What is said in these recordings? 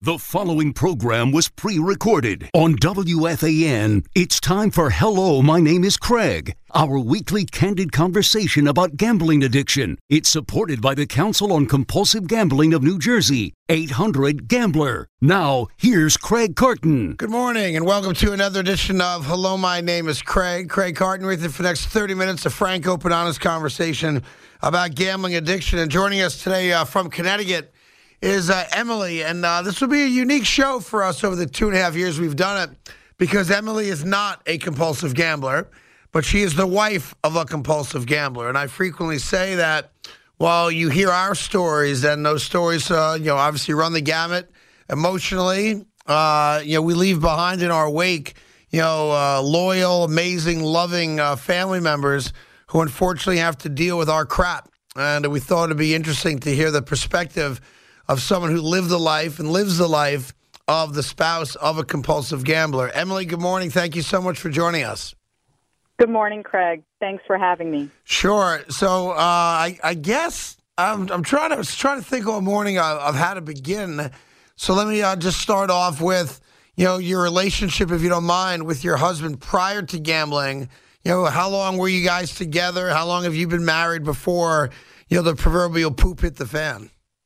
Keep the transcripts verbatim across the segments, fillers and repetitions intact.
The following program was pre-recorded on W F A N. It's time for Hello, My Name is Craig, our weekly candid conversation about gambling addiction. It's supported by the Council on Compulsive Gambling of New Jersey, eight hundred gambler. Now, here's Craig Carton. Good morning and welcome to another edition of Hello, My Name is Craig. Craig Carton with you for the next thirty minutes, a frank, open, honest conversation about gambling addiction. And joining us today uh, from Connecticut is uh, Emily, and uh, this will be a unique show for us over the two and a half years we've done it, because Emily is not a compulsive gambler, but she is the wife of a compulsive gambler. And I frequently say that while you hear our stories, and those stories, uh, you know, obviously run the gamut emotionally, uh, you know, we leave behind in our wake, you know, uh, loyal, amazing, loving uh, family members who unfortunately have to deal with our crap. And we thought it'd be interesting to hear the perspective of someone who lived the life and lives the life of the spouse of a compulsive gambler. Emily, good morning. Thank you so much for joining us. Good morning, Craig. Thanks for having me. Sure. So uh, I, I guess I'm, I'm trying to I was trying to think all morning of, of how to begin. So let me uh, just start off with, you know, your relationship, if you don't mind, with your husband prior to gambling. You know, how long were you guys together? How long have you been married before, you know, the proverbial poop hit the fan?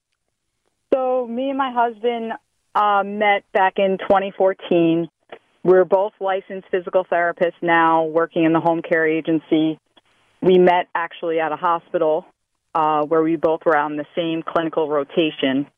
So me and my husband uh, met back in twenty fourteen. We're both licensed physical therapists now, working in the home care agency. We met actually at a hospital uh, where we both were on the same clinical rotation.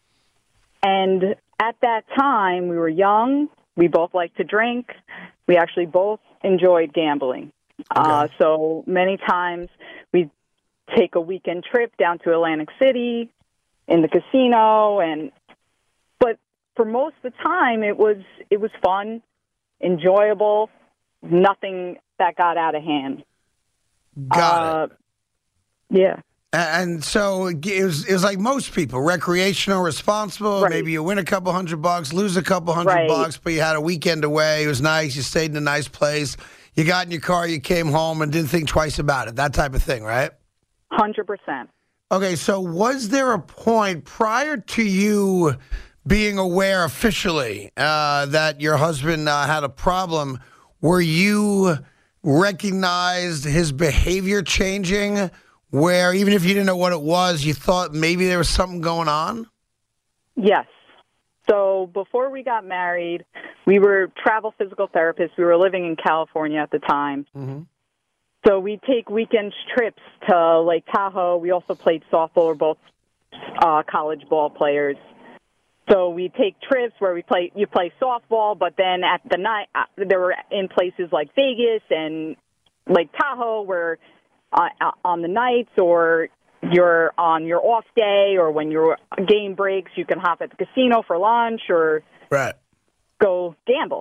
And at that time, we were young. We both liked to drink. We actually both enjoyed gambling. Okay. Uh, so many times we'd take a weekend trip down to Atlantic City, in the casino, and but for most of the time it was it was fun, enjoyable, nothing that got out of hand. Got uh, it. Yeah. And so it was, it was like most people, recreational, responsible. Right. Maybe you win a couple hundred bucks, lose a couple hundred right. bucks, but you had a weekend away. It was nice. You stayed in a nice place. You got in your car, you came home, and didn't think twice about it. That type of thing, right? one hundred percent. Okay, so was there a point prior to you being aware officially uh, that your husband uh, had a problem, where you recognized his behavior changing, where even if you didn't know what it was, you thought maybe there was something going on? Yes. So before we got married, we were travel physical therapists. We were living in California at the time. Mm-hmm. So we take weekend trips to Lake Tahoe. We also played softball. We're both uh, college ball players. So we take trips where we play. You play softball, but then at the night, uh, there were in places like Vegas and Lake Tahoe, where uh, on the nights, or you're on your off day, or when your game breaks, you can hop at the casino for lunch, or right. go gamble.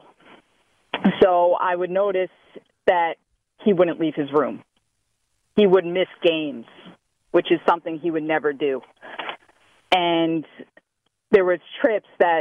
So I would notice that he wouldn't leave his room. He would miss games, which is something he would never do. And there was trips that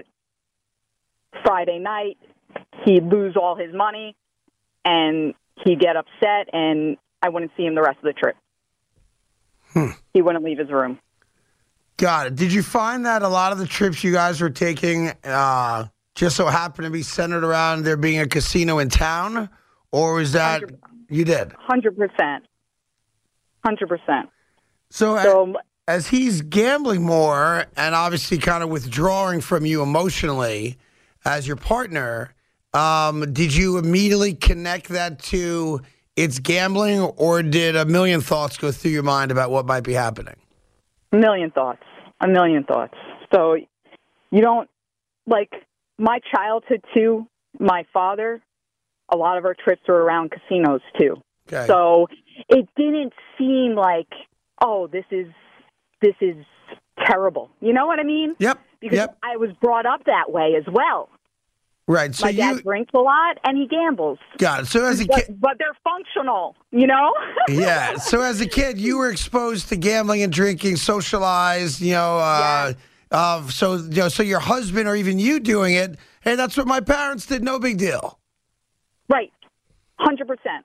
Friday night he'd lose all his money and he'd get upset, and I wouldn't see him the rest of the trip. Hmm. He wouldn't leave his room. Got it. Did you find that a lot of the trips you guys were taking uh, just so happened to be centered around there being a casino in town? Or is that... one hundred percent You did? one hundred percent. one hundred percent. So, so as, as he's gambling more and obviously kind of withdrawing from you emotionally as your partner, um, did you immediately connect that to it's gambling, or did a million thoughts go through your mind about what might be happening? A million thoughts. A million thoughts. So you don't, like, my childhood, too, my father, a lot of our trips were around casinos, too. Okay. So it didn't seem like, oh, this is this is terrible. You know what I mean? Yep. Because yep. I was brought up that way as well. Right. So My dad you, drinks a lot, and he gambles. Got it. So as a but, kid, but they're functional, you know? Yeah. So as a kid, you were exposed to gambling and drinking, socialized, you know, uh, yeah. uh, so, you know, so your husband or even you doing it, hey, that's what my parents did, no big deal. Right. one hundred percent.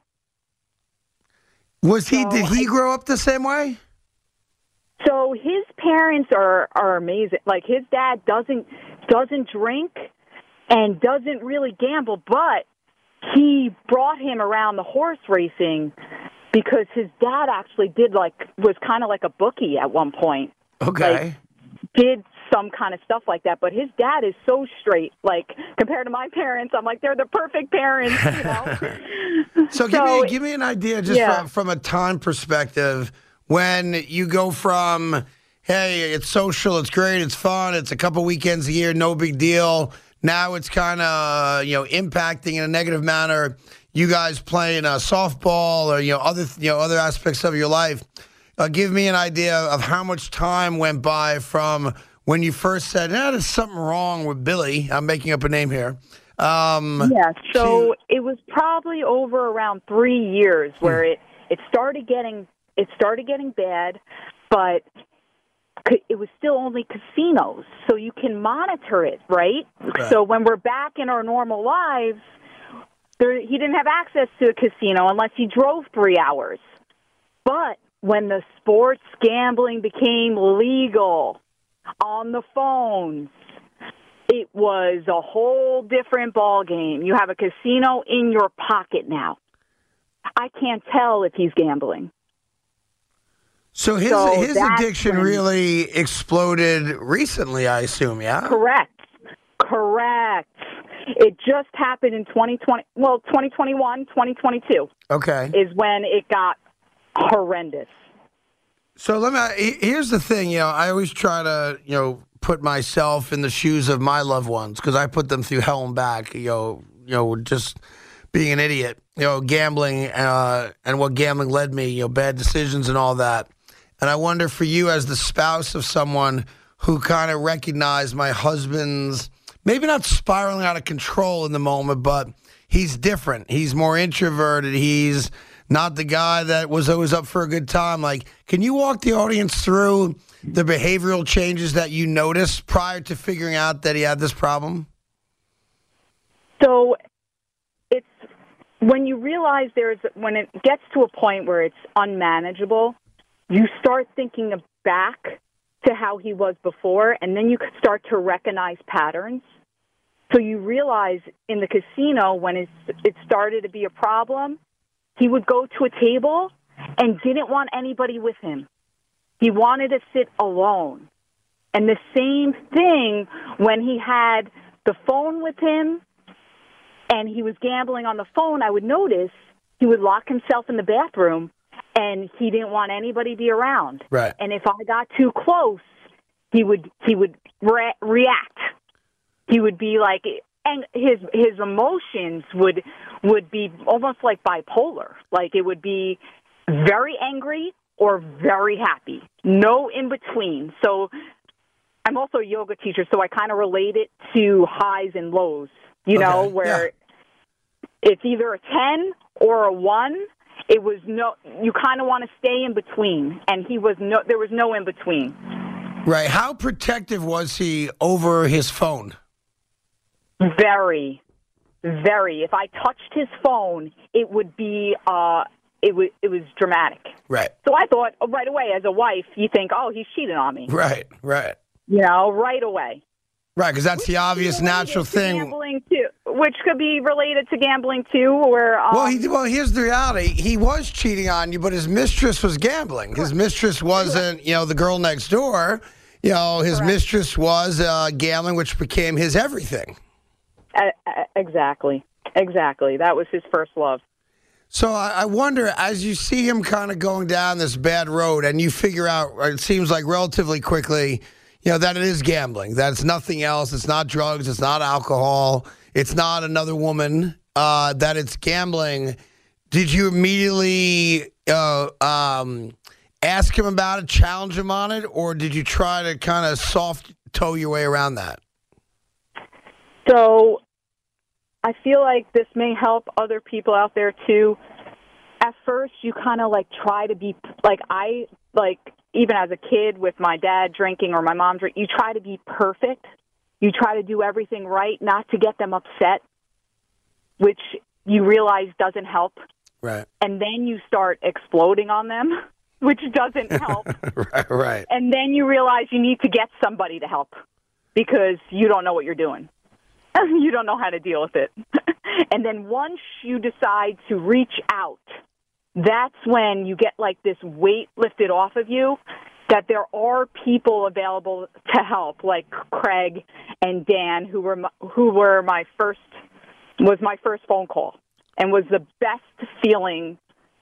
Was he, so did he I, grow up the same way? So his parents are, are amazing. Like, his dad doesn't doesn't drink and doesn't really gamble, but he brought him around the horse racing because his dad actually did like, was kind of like a bookie at one point. Okay. Like, did some kind of stuff like that, but his dad is so straight. Like compared to my parents, I'm like they're the perfect parents. You know? so, give so, me give me an idea, just yeah. from, from a time perspective, when you go from, hey, it's social, it's great, it's fun, it's a couple weekends a year, no big deal. Now it's kind of you know impacting in a negative manner. You guys playing uh, softball or you know other you know other aspects of your life. Uh, give me an idea of how much time went by from when you first said, "Ah, there's something wrong with Billy." I'm making up a name here. Um, yeah, so to, it was probably over around three years where hmm. it, it started getting it started getting bad, but it was still only casinos, so you can monitor it, right? right. So when we're back in our normal lives, there, he didn't have access to a casino unless he drove three hours. But when the sports gambling became legal on the phones, it was a whole different ball game. You have a casino in your pocket now. I can't tell if he's gambling. So his so his addiction when, really exploded recently, I assume, yeah? Correct. Correct. It just happened in twenty twenty, well, twenty twenty-one, twenty twenty-two. Okay. Is when it got horrendous. So let me, here's the thing, you know, I always try to, you know, put myself in the shoes of my loved ones because I put them through hell and back, you know, you know, just being an idiot, you know, gambling uh, and what gambling led me, you know, bad decisions and all that. And I wonder for you as the spouse of someone who kind of recognized my husband's, maybe not spiraling out of control in the moment, but he's different. He's more introverted. He's not the guy that was always up for a good time. Like, can you walk the audience through the behavioral changes that you noticed prior to figuring out that he had this problem? So it's when you realize there's, when it gets to a point where it's unmanageable, you start thinking back to how he was before, and then you start to recognize patterns. So you realize in the casino when it, it started to be a problem, he would go to a table and didn't want anybody with him. He wanted to sit alone. And the same thing when he had the phone with him and he was gambling on the phone, I would notice he would lock himself in the bathroom and he didn't want anybody to be around. Right. And if I got too close, he would he would re- react. He would be like, and his his emotions would would be almost like bipolar. Like it would be very angry or very happy, no in between. So I'm also a yoga teacher, so I kind of relate it to highs and lows. You okay. know, where yeah. it's either a ten or a one. It was no. You kind of want to stay in between, and he was no. There was no in between. Right. How protective was he over his phone? Very, very. If I touched his phone, it would be. Uh, it was. It was dramatic. Right. So I thought oh, right away, as a wife, you think, "Oh, he's cheating on me." Right. Right. You know, right away. Right, because that's the obvious natural thing. Gambling too, which could be related to gambling too, or um, well, he, well, here's the reality: he was cheating on you, but his mistress was gambling. His mistress wasn't, you know, the girl next door. You know, his Correct. mistress was uh, gambling, which became his everything. Uh, exactly, exactly. That was his first love. So I, I wonder, as you see him kind of going down this bad road, and you figure out, it seems like relatively quickly. You know, that it is gambling, that it's nothing else. It's not drugs. It's not alcohol. It's not another woman, uh, that it's gambling. Did you immediately uh, um, ask him about it, challenge him on it, or did you try to kind of soft toe your way around that? So I feel like this may help other people out there, too. At first, you kind of, like, try to be, like, I, like, even as a kid with my dad drinking or my mom drinking, you try to be perfect. You try to do everything right, not to get them upset, which you realize doesn't help. Right. And then you start exploding on them, which doesn't help. right, right. And then you realize you need to get somebody to help. because you don't know what you're doing. You don't know how to deal with it. And then once you decide to reach out, that's when you get like this weight lifted off of you, that there are people available to help, like Craig and Dan, who were my, who were my first was my first phone call, and was the best feeling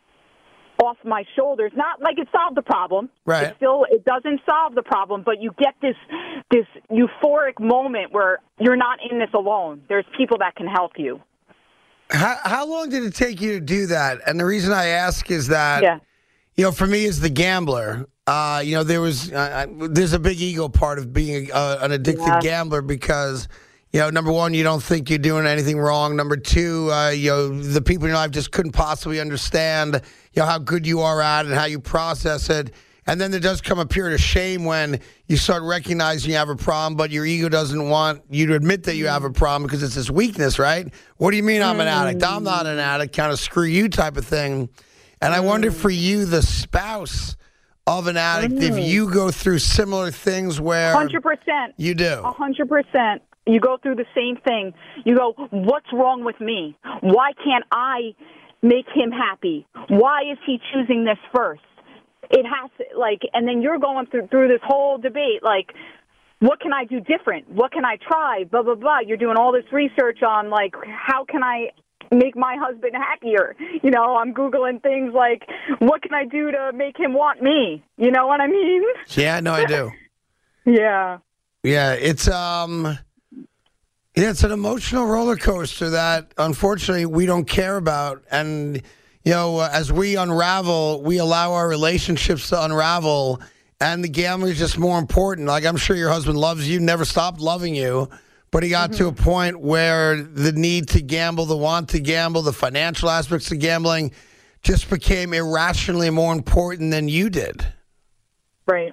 off my shoulders. Not like it solved the problem. Right. It still, it doesn't solve the problem, but you get this this euphoric moment where you're not in this alone. There's people that can help you. How, how long did it take you to do that? And the reason I ask is that, Yeah. you know, for me as the gambler, uh, you know, there was uh, there's a big ego part of being a, an addicted Yeah. gambler because, you know, number one, you don't think you're doing anything wrong. Number two, uh, you know, the people in your life just couldn't possibly understand, you know, how good you are at it and how you process it. And then there does come a period of shame when you start recognizing you have a problem, but your ego doesn't want you to admit that you have a problem because it's this weakness, right? What do you mean I'm an addict? I'm not an addict, kind of screw you type of thing. And I wonder for you, the spouse of an addict, if you go through similar things where one hundred percent. you do. one hundred percent. You go through the same thing. You go, what's wrong with me? Why can't I make him happy? Why is he choosing this first? It has to, like, and then you're going through, through this whole debate, like, what can I do different? What can I try? Blah, blah, blah. You're doing all this research on, like, how can I make my husband happier? You know, I'm Googling things like, what can I do to make him want me? You know what I mean? Yeah, no, I do. Yeah. Yeah, it's um, yeah, it's an emotional roller coaster that unfortunately we don't care about, and you know, uh, as we unravel, we allow our relationships to unravel, and the gambling is just more important. Like I'm sure your husband loves you, never stopped loving you, but he got mm-hmm. to a point where the need to gamble, the want to gamble, the financial aspects of gambling, just became irrationally more important than you did. Right.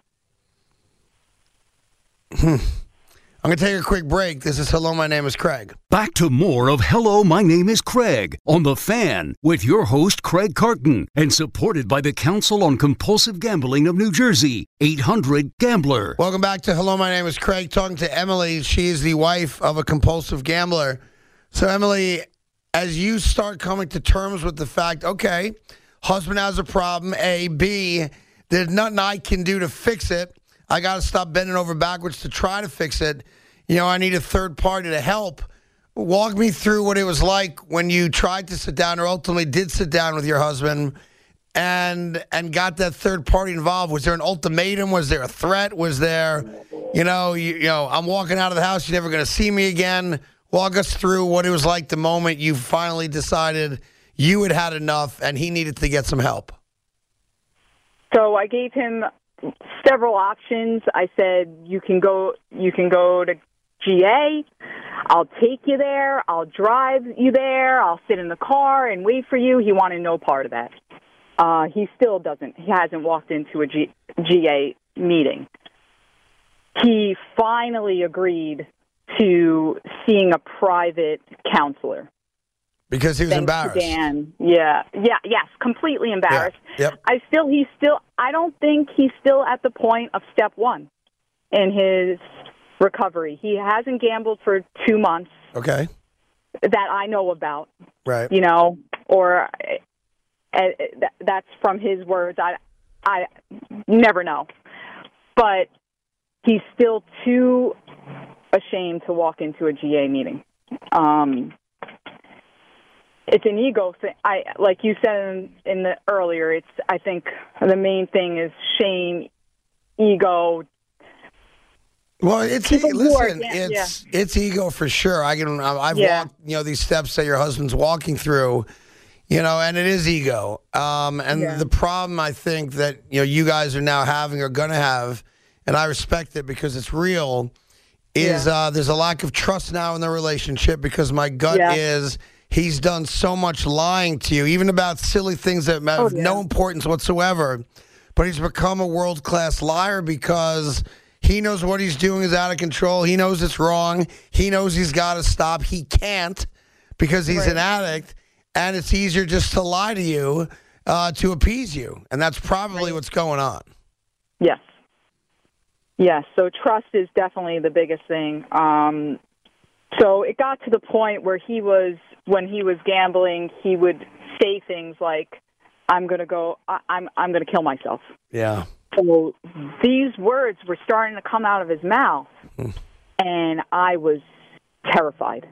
Hmm. I'm going to take a quick break. This is Hello, My Name is Craig. Back to more of Hello, My Name is Craig on The Fan with your host, Craig Carton, and supported by the Council on Compulsive Gambling of New Jersey, eight hundred gambler. Welcome back to Hello, My Name is Craig. Talking to Emily. She is the wife of a compulsive gambler. So, Emily, as you start coming to terms with the fact, okay, husband has a problem, A, B, there's nothing I can do to fix it. I got to stop bending over backwards to try to fix it. You know, I need a third party to help. Walk me through what it was like when you tried to sit down or ultimately did sit down with your husband and and got that third party involved. Was there an ultimatum? Was there a threat? Was there, you know, you, you know, I'm walking out of the house. You're never going to see me again. Walk us through what it was like the moment you finally decided you had had enough and he needed to get some help. So I gave him several options. I said, you can go, you can go to G A. I'll take you there. I'll drive you there. I'll sit in the car and wait for you. He wanted no part of that. Uh, he still doesn't. He hasn't walked into a G, GA meeting. He finally agreed to seeing a private counselor. Because he was Thanks embarrassed. to Dan. Yeah. Yeah. Yes. Completely embarrassed. Yeah. Yep. I still, he's still, I don't think he's still at the point of step one in his recovery. He hasn't gambled for two months. Okay. That I know about. Right. You know, or uh, that's from his words. I, I never know. But he's still too ashamed to walk into a G A meeting. Um, It's an ego thing. I like you said in, in the earlier. It's I think the main thing is shame, ego. Well, it's People who are- listen. yeah, it's it's ego for sure. I can. I've Yeah. walked you know these steps that your husband's walking through, you know, and it is ego. Um, and Yeah. the problem I think that you know you guys are now having or gonna have, and I respect it because it's real. Is Yeah. uh, there's a lack of trust now in the relationship because my gut Yeah. is. He's done so much lying to you, even about silly things that have Oh, yeah. no importance whatsoever. But he's become a world-class liar because he knows what he's doing is out of control. He knows it's wrong. He knows he's got to stop. He can't because he's Right. an addict. And it's easier just to lie to you uh, to appease you. And that's probably Right. what's going on. Yes. Yes, so trust is definitely the biggest thing. Um, so it got to the point where he was, when he was gambling, he would say things like, I'm going to go, I, I'm, I'm going to kill myself. Yeah. So these words were starting to come out of his mouth, mm. and I was terrified.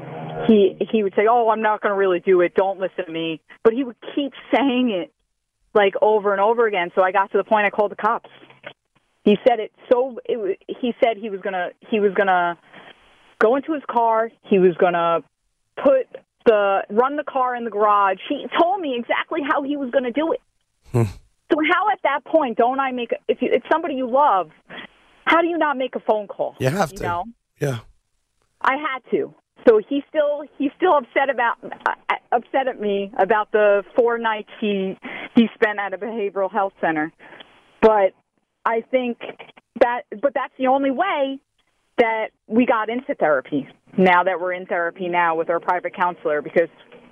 He he would say, oh, I'm not going to really do it. Don't listen to me. But he would keep saying it, like, over and over again. So I got to the point I called the cops. He said it so. It, he said he was gonna he was gonna go into his car. He was gonna put the run the car in the garage. He told me exactly how he was gonna do it. Hmm. So how at that point don't I make a, if you, it's somebody you love? How do you not make a phone call? You have you to. Know? Yeah. I had to. So he still he's still upset about uh, upset at me about the four nights he he spent at a behavioral health center. But I think that but that's the only way that we got into therapy. Now that we're in therapy now with our private counselor, because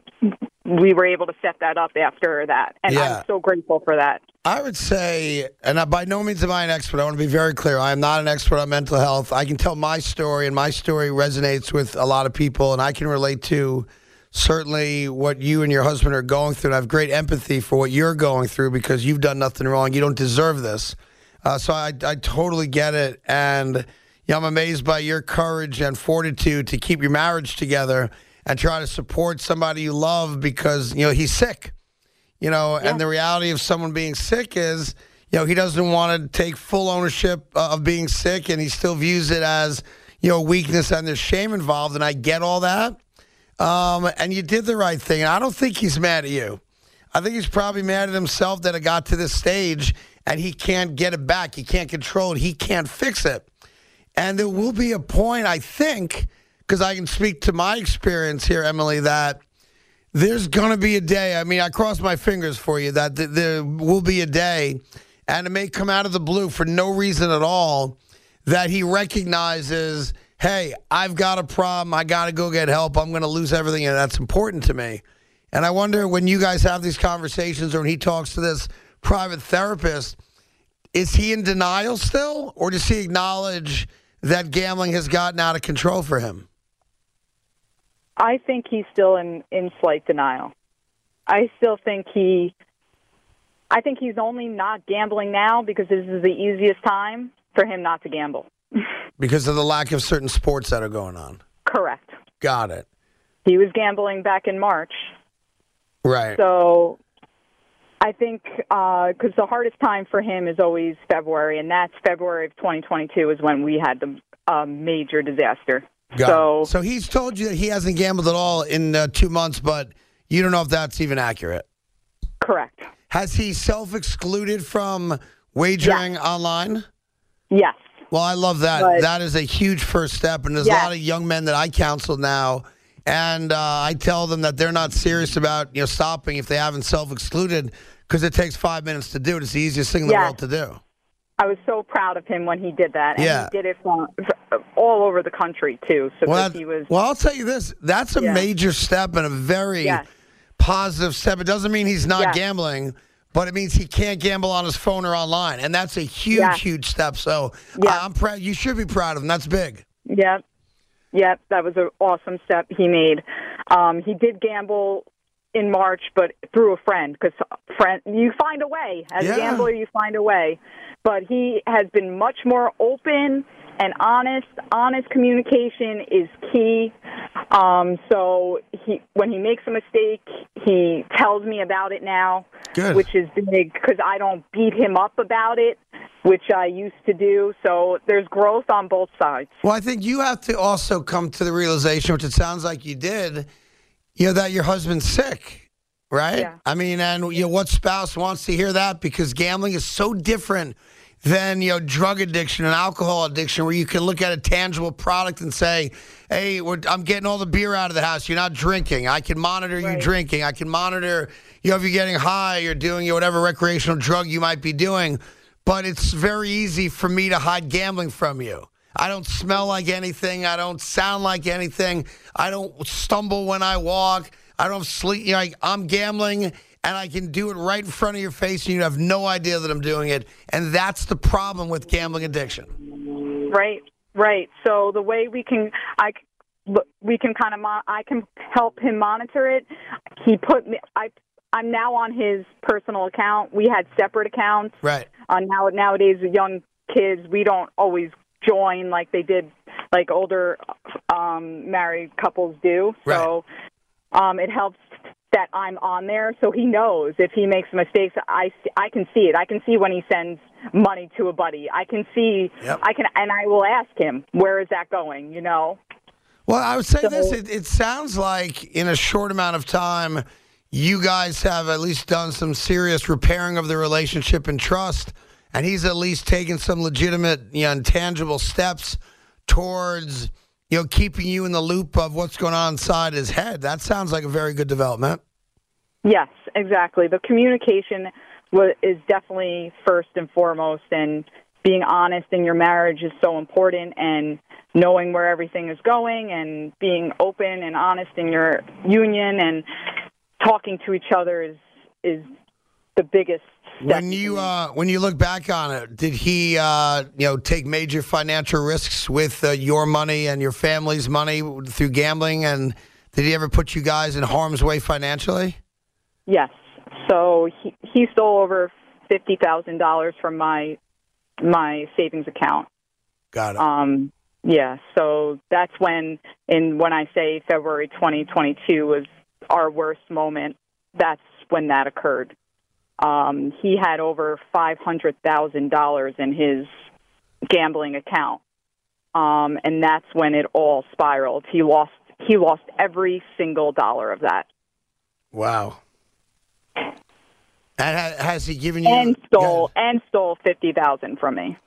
we were able to set that up after that. And yeah. I'm so grateful for that. I would say, and I, by no means am I an expert. I want to be very clear. I am not an expert on mental health. I can tell my story, and my story resonates with a lot of people, and I can relate to certainly what you and your husband are going through. And I have great empathy for what you're going through because you've done nothing wrong. You don't deserve this. Uh, so I, I totally get it. And you know, I'm amazed by your courage and fortitude to keep your marriage together and try to support somebody you love because, you know, he's sick. You know, yeah. And the reality of someone being sick is, you know, he doesn't want to take full ownership of being sick, and he still views it as, you know, weakness, and there's shame involved, and I get all that. Um, and you did the right thing. And I don't think he's mad at you. I think he's probably mad at himself that it got to this stage, and he can't get it back. He can't control it. He can't fix it. And there will be a point, I think, because I can speak to my experience here, Emily, that there's going to be a day. I mean, I cross my fingers for you that th- there will be a day, and it may come out of the blue for no reason at all, that he recognizes, hey, I've got a problem. I got to go get help. I'm going to lose everything, and that's important to me. And I wonder when you guys have these conversations or when he talks to this private therapist, is he in denial still, or does he acknowledge that gambling has gotten out of control for him? I think he's still in, in slight denial. I still think he, I think he's only not gambling now because this is the easiest time for him not to gamble. Because of the lack of certain sports that are going on. Correct. Got it. He was gambling back in March. Right. So I think because uh, the hardest time for him is always February, and that's February of twenty twenty-two is when we had the uh, major disaster. Got so, it. So he's told you that he hasn't gambled at all in uh, two months, but you don't know if that's even accurate. Correct. Has he self-excluded from wagering yes. online? Yes. Well, I love that. But, that is a huge first step, and there's yes. a lot of young men that I counsel now, and uh, I tell them that they're not serious about you know stopping if they haven't self-excluded because it takes five minutes to do it. It's the easiest thing in the yes. world to do. I was so proud of him when he did that, and yeah. he did it from, all over the country too. So well, he was. Well, I'll tell you this: that's a yeah. major step and a very yes. positive step. It doesn't mean he's not yes. gambling, but it means he can't gamble on his phone or online, and that's a huge, yes. huge step. So yeah. I'm proud. You should be proud of him. That's big. Yep, yep. That was an awesome step he made. Um, he did gamble in March, but through a friend, because friend you find a way as yeah. a gambler. You find a way. But he has been much more open and honest. Honest communication is key. Um, so he, when he makes a mistake, he tells me about it now, Good. Which is big because I don't beat him up about it, which I used to do. So there's growth on both sides. Well, I think you have to also come to the realization, which it sounds like you did, you know, that your husband's sick, right? Yeah. I mean, and you know, what spouse wants to hear that? Because gambling is so different than, you know, drug addiction and alcohol addiction, where you can look at a tangible product and say, hey, we're, I'm getting all the beer out of the house. You're not drinking. I can monitor right. you drinking. I can monitor, you know, if you're getting high or doing you know, whatever recreational drug you might be doing. But it's very easy for me to hide gambling from you. I don't smell like anything. I don't sound like anything. I don't stumble when I walk. I don't sleep. You know, I, I'm gambling. And I can do it right in front of your face, and you have no idea that I'm doing it. And that's the problem with gambling addiction. Right, right. So the way we can, I, we can kind of, mon- I can help him monitor it. He put me, I, I'm now on his personal account. We had separate accounts. Right. Uh, now nowadays, young kids, we don't always join like they did, like older um, married couples do. So um, it helps that I'm on there, so he knows if he makes mistakes. I, I can see it. I can see when he sends money to a buddy. I can see. Yep. I can, and I will ask him, where is that going? You know. Well, I would say So- this. It, it sounds like in a short amount of time, you guys have at least done some serious repairing of the relationship and trust, and he's at least taken some legitimate, you know, intangible steps towards, you know, keeping you in the loop of what's going on inside his head. That sounds like a very good development. Yes, exactly. The communication wa- is definitely first and foremost, and being honest in your marriage is so important, and knowing where everything is going and being open and honest in your union and talking to each other is is the biggest step. When you uh, when you look back on it, did he uh, you know take major financial risks with uh, your money and your family's money through gambling? And did he ever put you guys in harm's way financially? Yes. So he he stole over fifty thousand dollars from my my savings account. Got it. Um, yeah. So that's when, in when I say February twenty twenty-two was our worst moment. That's when that occurred. Um, he had over five hundred thousand dollars in his gambling account, um, and that's when it all spiraled. He lost he lost every single dollar of that. Wow. And ha- has he given you And stole Yeah. and stole fifty thousand from me.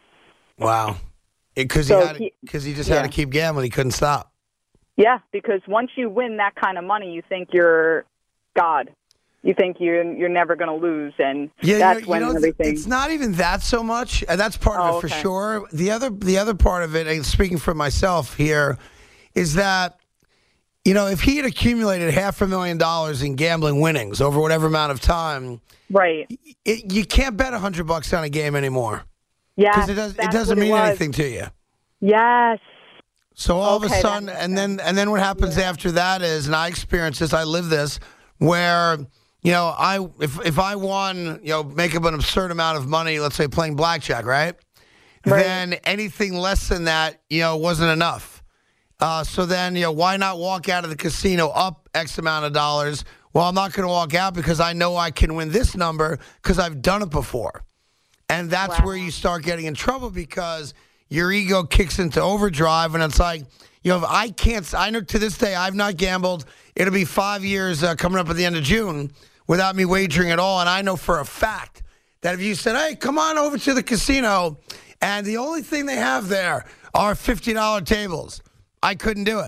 Wow. Because So he had he- because he, just yeah. had to keep gambling. He couldn't stop. Yeah, because once you win that kind of money, you think you're God. You think you're you're never going to lose, and Yeah, that's you know, when you know, everything. It's not even that so much. And that's part of Oh, it for okay. sure. The other the other part of it, and speaking for myself here, is that you know if he had accumulated half a million dollars in gambling winnings over whatever amount of time, Right. it, you can't bet a hundred bucks on a game anymore Yeah. because it does it doesn't mean anything to you. Yes. So all of a Okay, that sudden, makes and then and then what happens after that is, and I experienced this, I live this, where you know I if if I won, you know, make up an absurd amount of money, let's say playing blackjack, right? Right. Then anything less than that, you know, wasn't enough. Uh, so then, you know, why not walk out of the casino up X amount of dollars? Well, I'm not going to walk out because I know I can win this number because I've done it before. And that's Wow. where you start getting in trouble because your ego kicks into overdrive, and it's like, you know, if I can't, I know to this day I've not gambled. It'll be five years uh, coming up at the end of June without me wagering at all. And I know for a fact that if you said, hey, come on over to the casino, and the only thing they have there are fifty dollar tables, I couldn't do it.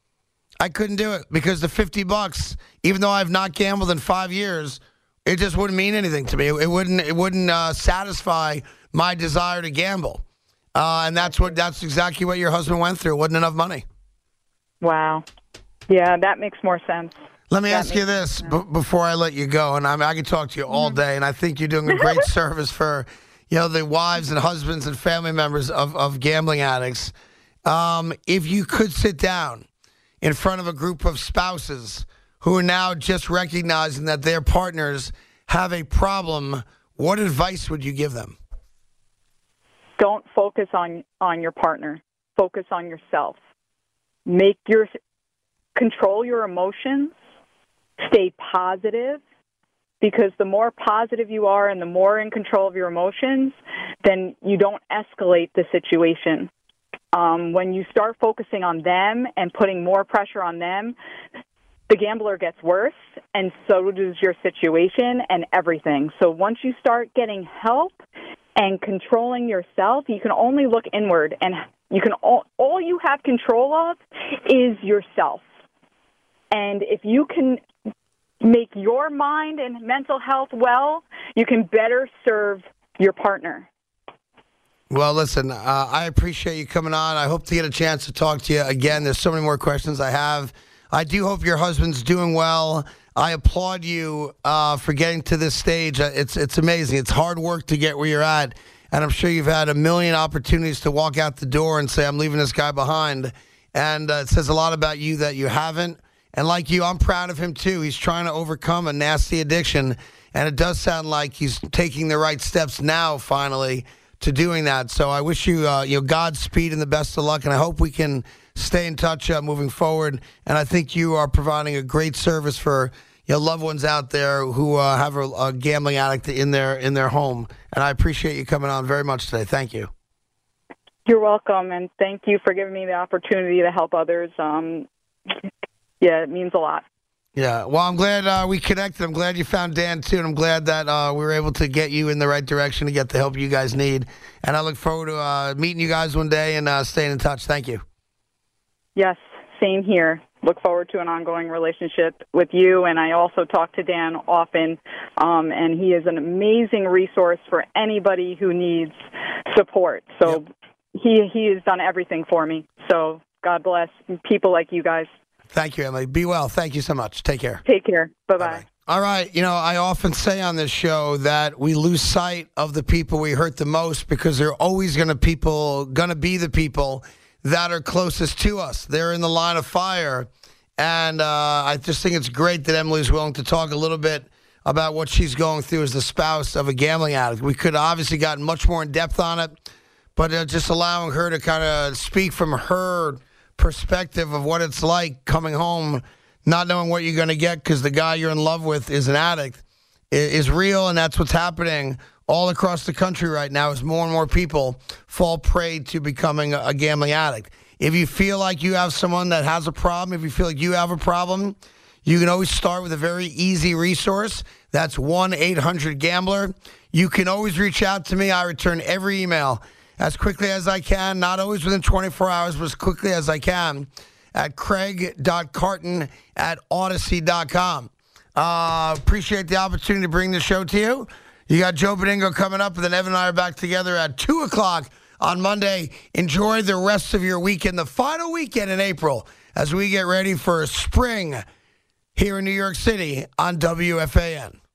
I couldn't do it because the fifty bucks, even though I've not gambled in five years, it just wouldn't mean anything to me. It, it wouldn't, it wouldn't uh, satisfy my desire to gamble. Uh, and that's what that's exactly what your husband went through. It wasn't enough money. Wow. Yeah, that makes more sense. Let me That ask you makes this b- before I let you go, and I, mean, I can talk to you all day, and I think you're doing a great service for, you know, the wives and husbands and family members of, of gambling addicts. Um, if you could sit down in front of a group of spouses who are now just recognizing that their partners have a problem, what advice would you give them? Don't focus on on your partner. Focus on yourself. Make your control your emotions. Stay positive, because the more positive you are and the more in control of your emotions, then you don't escalate the situation. Um, when you start focusing on them and putting more pressure on them, the gambler gets worse, and so does your situation and everything. So once you start getting help and controlling yourself, you can only look inward, and you can all, all you have control of is yourself. And if you can make your mind and mental health well, you can better serve your partner. Well, listen, uh, I appreciate you coming on. I hope to get a chance to talk to you again. There's so many more questions I have. I do hope your husband's doing well. I applaud you uh, for getting to this stage. Uh, It's it's amazing. It's hard work to get where you're at. And I'm sure you've had a million opportunities to walk out the door and say, I'm leaving this guy behind. And uh, it says a lot about you that you haven't. And like you, I'm proud of him, too. He's trying to overcome a nasty addiction. And it does sound like he's taking the right steps now, finally, to doing that. So I wish you, uh, you know, Godspeed and the best of luck. And I hope we can stay in touch uh, moving forward. And I think you are providing a great service for your loved ones out there who uh, have a, a gambling addict in their in their home. And I appreciate you coming on very much today. Thank you. You're welcome, and thank you for giving me the opportunity to help others. Um, yeah, it means a lot. Yeah, well, I'm glad uh, we connected. I'm glad you found Dan, too, and I'm glad that uh, we were able to get you in the right direction to get the help you guys need. And I look forward to uh, meeting you guys one day and uh, staying in touch. Thank you. Yes, same here. Look forward to an ongoing relationship with you, and I also talk to Dan often, um, and he is an amazing resource for anybody who needs support. So yep. he he has done everything for me. So God bless people like you guys. Thank you, Emily. Be well. Thank you so much. Take care. Take care. Bye-bye. Bye-bye. All right. You know, I often say on this show that we lose sight of the people we hurt the most because they're always going to people going to be the people that are closest to us. They're in the line of fire. And uh, I just think it's great that Emily's willing to talk a little bit about what she's going through as the spouse of a gambling addict. We could have obviously gotten much more in depth on it, but uh, just allowing her to kind of speak from her perspective of what it's like coming home, not knowing what you're going to get because the guy you're in love with is an addict, is real, and that's what's happening all across the country right now as more and more people fall prey to becoming a gambling addict. If you feel like you have someone that has a problem, if you feel like you have a problem, you can always start with a very easy resource. That's one eight hundred gambler. You can always reach out to me. I return every email as quickly as I can, not always within twenty-four hours, but as quickly as I can at craig dot carton at odyssey dot com. Uh, appreciate the opportunity to bring the show to you. You got Joe Benigno coming up, and then Evan and I are back together at two o'clock on Monday. Enjoy the rest of your weekend, the final weekend in April, as we get ready for spring here in New York City on W F A N.